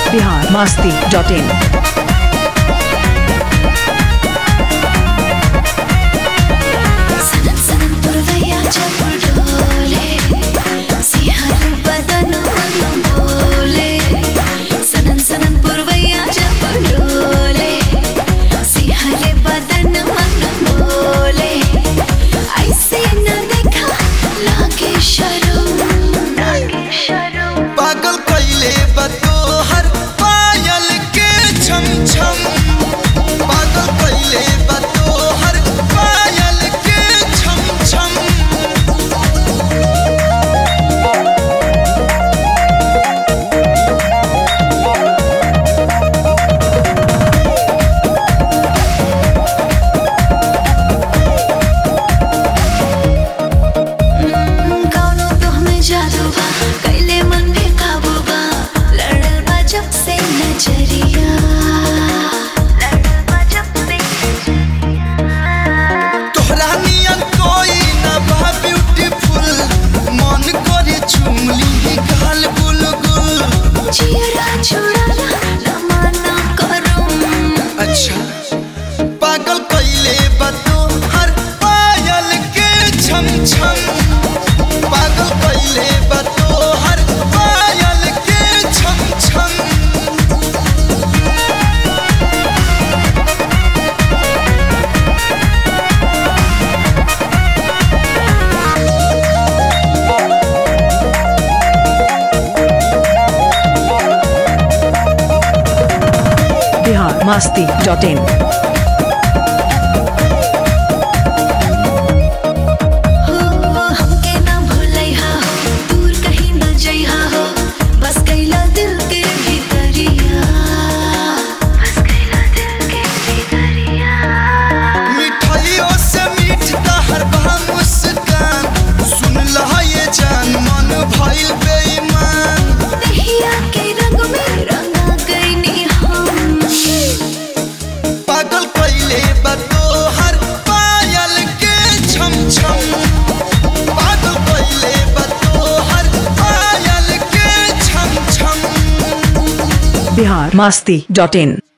biharmasti.in पागल कैले बतोहर पायल के छम छम, पागल कैले बतोहर पायल के छम छम। अच्छा पागल कैले बतोहर पायल के छम छम, पागल कैले बतोहर पायल के छम छम। biharmasti.in पागल कैले बतोहर पायल के छम छम, पागल कैले बतोहर पायल के छम छम। biharmasti.in